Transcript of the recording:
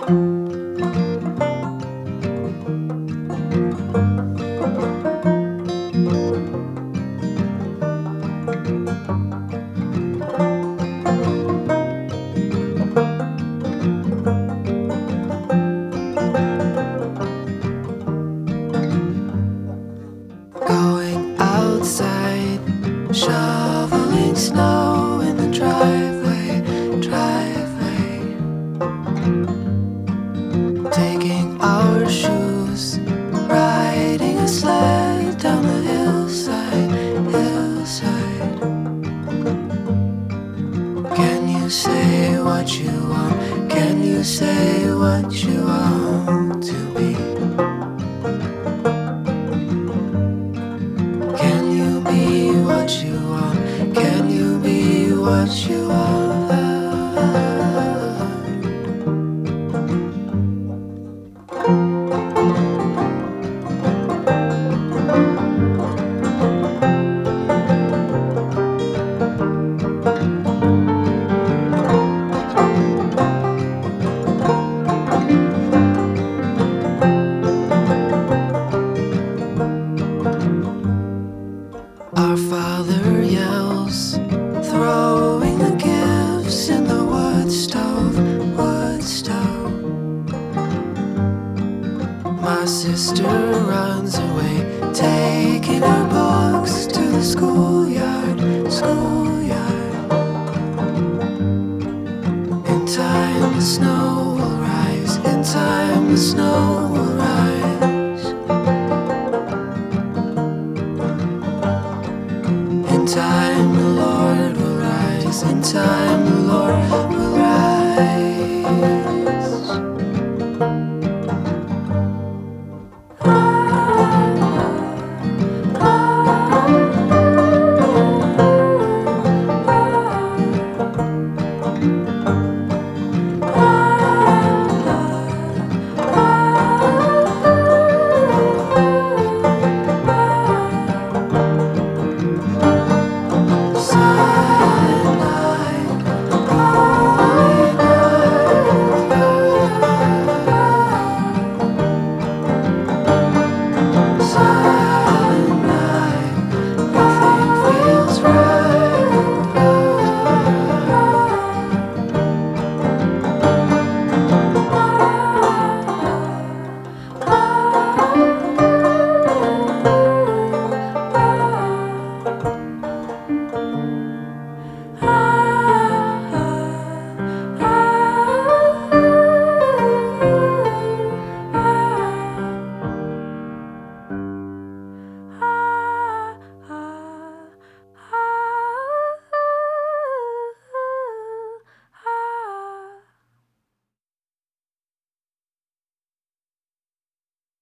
Going outside, shoveling snow in the driveway, taking our shoes, riding a sled down the hillside. Can you say what you want? Can you say what you want to be? Can you be what you want? Can you be what you want? Our father yells, throwing the gifts in the wood stove. My sister runs away, taking her books to the schoolyard. In time the snow will rise, in time the snow will rise.